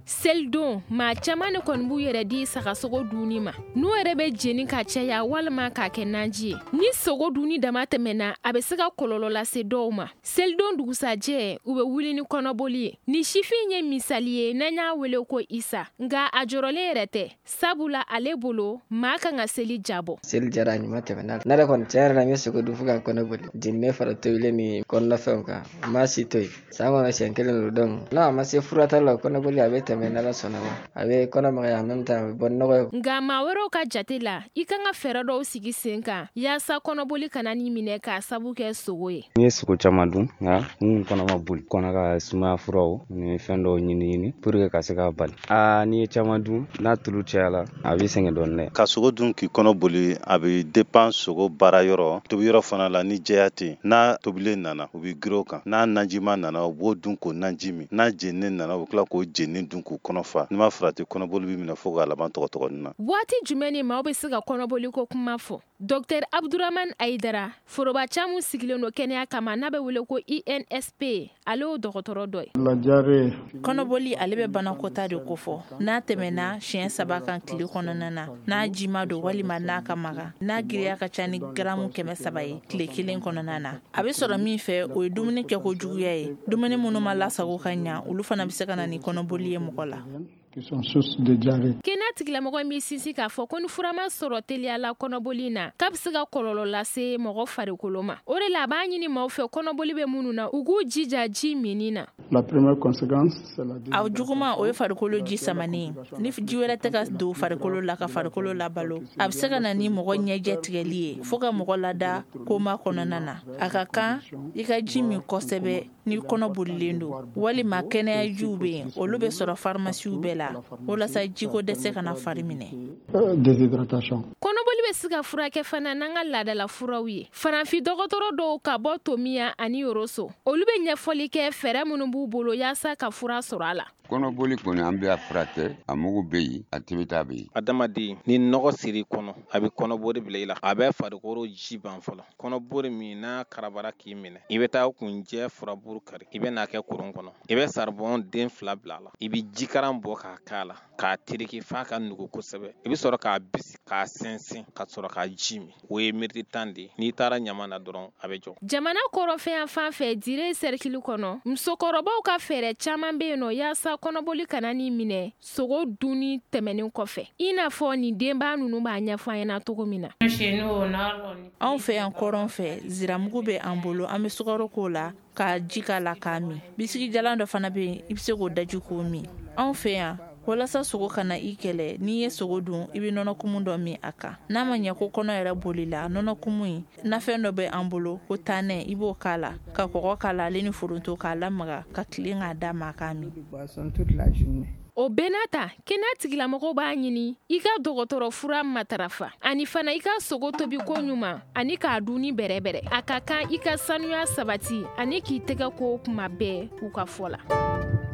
Seldon maa caman ne kɔni b'u yɛrɛ di sagasogo dunni ma n'u yɛrɛ bɛ jeni ka caya walima k'a kɛ naji ye ni sogo dunni dama tɛmɛna a bɛ se ka kɔlɔlɔ lase dɔw ma. Seldon dugusajɛ u bɛ wuli ni kɔnɔboli ye ni sifin ye misali ye n'an y'a wele ko Isa nka a jɔrɔlen yɛrɛ tɛ sabula ale bolo maa kan ka seli jabɔ. Seli jara a ɲuman tɛmɛna ne yɛrɛ kɔni tiɲɛ yɛrɛ la n ye sogo dun fo ka kɔnɔboli jeninen fara tobilen ni kɔnɔnafɛnw kan n m'a si to yen san kɔnɔ siɲɛ kelen don donc n'a ma se furata la kɔnɔboli a bɛ tɛmɛ n'Ala sɔnna ma a bɛ kɔnɔ magaya en même temps a bɛ bɔ nɔgɔ ye. Nka maa wɛrɛw ka jate la i kan ka fɛɛrɛ dɔw sigi sen kan yaasa kɔnɔboli kana n'i minɛ k'a sabu kɛ sogo ye. N ye sogo caman dun nka n kɔnɔ ma boli kɔnɔ ka sumaya furaw ni fɛn dɔw ɲini pour que ka se ka bali. N'i ye caman dun n'a tulu cayala a b'i sɛgɛn dɔɔnin dɛ. Ka sogo dun k'i kɔnɔ boli a bɛ dépend sogo baara yɔrɔ tobi yɔrɔ fana la ni jɛya tɛ yen n'a tobilen nana u bɛ girin o kan n'a najima nana u b'o dun k'o naji min n'a jeninen nana u bɛ tila k'o jeninin dun k'o kɔnɔ fa n'i ma farati kɔnɔboli b'i minɛ fo k'a laban tɔgɔtɔgɔnin na. Waati jumɛn ni maaw bɛ se ka kɔnɔboli ko kuma fɔ? Dr Abdurahman Aidara foroba caman sigilen don kɛnɛya kama n'a bɛ wele ko INSP ale y'o dɔgɔtɔrɔ dɔ ye. Kɔnɔboli ale bɛ banakɔta de kofɔ n'a tɛmɛna siɲɛ 3 kan tile kɔnɔna na n'a jima don walima n'a ka maga n'a giriya ka ca ni garamu 300 ye tile kelen kɔnɔna na a bɛ sɔrɔ min fɛ o ye dumuni kɛko juguya ye dumuni minnu ma lasago ka ɲa olu fana bɛ se ka na ni kɔnɔboli ye mɔgɔ la. Kɛnɛya tigilamɔgɔ min sinsin k'a fɔ ko ni fura ma sɔrɔ teliyala kɔnɔboli na k'a bɛ se ka kɔlɔlɔ lase mɔgɔ farikolo ma o de la a b'a ɲini maaw fɛ kɔnɔboli bɛ minnu na u k'u jija ji minni na. A juguman o ye farikolo ji samanen ni ji wɛrɛ tɛ ka don farikolo la ka farikolo labalo a bɛ se ka na ni mɔgɔ ɲɛjɛ tigɛli ye fo ka mɔgɔ lada koma kɔnɔna na a ka kan i ka ji min kosɛbɛ ni kɔnɔbolilen don walima kɛnɛyajiw bɛ yen olu bɛ sɔrɔ pharmaciw bɛɛ la walasa jiko dɛsɛ kana fari minɛ. Kɔnɔboli bɛ se ka furakɛ fana n'an ka laadala furaw ye farafin dɔgɔtɔrɔ dɔw ka bɔ Tomiya ani Yoroso olu bɛ ɲɛfɔli kɛ fɛɛrɛ minnu b'u bolo yaasa ka fura sɔrɔ a la. Kɔnɔboli kɔni an bɛ a furakɛ a mugu bɛ yen a tibita bɛ yen. Adamaden ni nɔgɔ siri kɔnɔ a bɛ kɔnɔboli bila i la a bɛ farikolo ji ban fɔlɔ kɔnɔboli min n'a karabara k'i minɛ i bɛ taa kunjɛ furaburu kari i bɛ n'a kɛ kurun kɔnɔ i bɛ saribɔn den 2 bila a la i bɛ jikaran bɔ k'a k'a la k'a tereke f'a ka nugu kosɛbɛ i bɛ sɔrɔ k'a bisi k'a sɛnsɛn ka sɔrɔ k'a ji min o ye miniti 10 de ye n'i taara ɲama na dɔrɔn a bɛ jɔ. Jamana kɔrɔfɛn fan fɛ dire cercle kɔnɔ musokɔrɔbaw ka fɛɛrɛ caman bɛ yen nɔ yaasa kɔnɔboli kana n'i minɛ sogo dunni tɛmɛnen kɔfɛ i n'a fɔ nin denba ninnu b'a ɲɛfɔ an ɲɛna cogo min na. Anw fɛ yan kɔrɔn fɛ ziramugu bɛ an bolo an bɛ sukaro k'o la ka ji k'a la k'a min bisigi jalan dɔ fana bɛ yen i bɛ se k'o daji k'o min anw fɛ yan walasa sogo kana i kɛlɛ n'i ye sogo dun i bɛ nɔnɔ kumu dɔ min a kan n'a ma ɲɛ ko kɔnɔ yɛrɛ boli la nɔnɔ kumu in nafɛn dɔ bɛ an bolo ko tanɛ i b'o k'a la ka kɔgɔ k'a la ale ni foronto k'a lamaga ka tilen k'a d'a ma k'a min. O bɛɛ n'a ta kɛnɛya tigilamɔgɔw b'a ɲini i ka dɔgɔtɔrɔ fura matarafa ani fana i ka sogo tobi ko ɲuman ani k'a dun ni bɛrɛbɛrɛ a ka kan i ka sanuya sabati ani k'i tɛgɛ ko kuma bɛɛ u ka fɔ la.